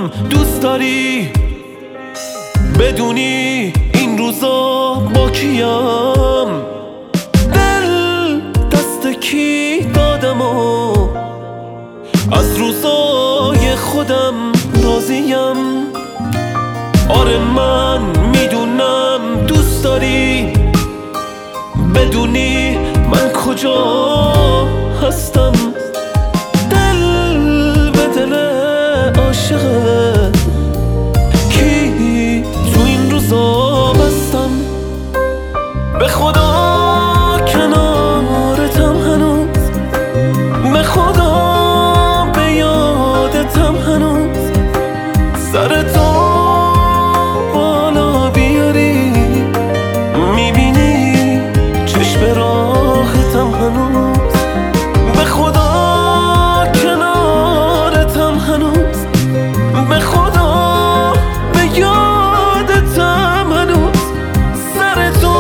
دوست داری بدونی این روزا با کیم، دل دست کی دادم و از روزای خودم راضیم. آره من میدونم دوست داری بدونی من کجا هستم، دل به دل عاشقه کی تو این روزا بستم. به خدا کنارتم هنوز، به خدا به یادتم هنوز، سرتو بالا بیاری میبینی چشم راحتم هنوز. به خدا کنارتم هنوز، به خدا به یادتم هنوز، سرتو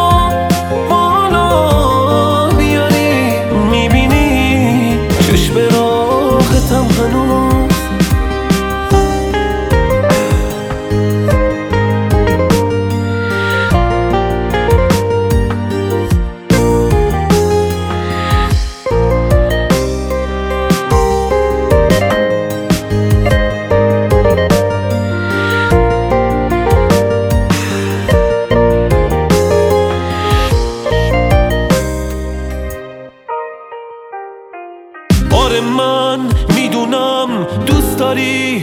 بالا بیاری میبینی چشم راحتم هنوز. آره من میدونم دوست داری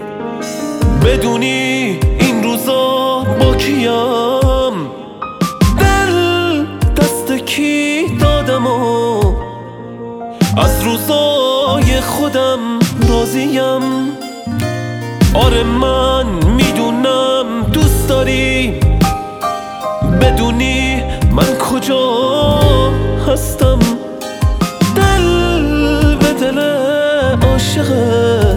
بدونی این روزا با کیم، دل دست کی دادم و از روزای خودم راضیم. آره من میدونم دوست داری بدونی من کجا هستم، دل به دل عاشقه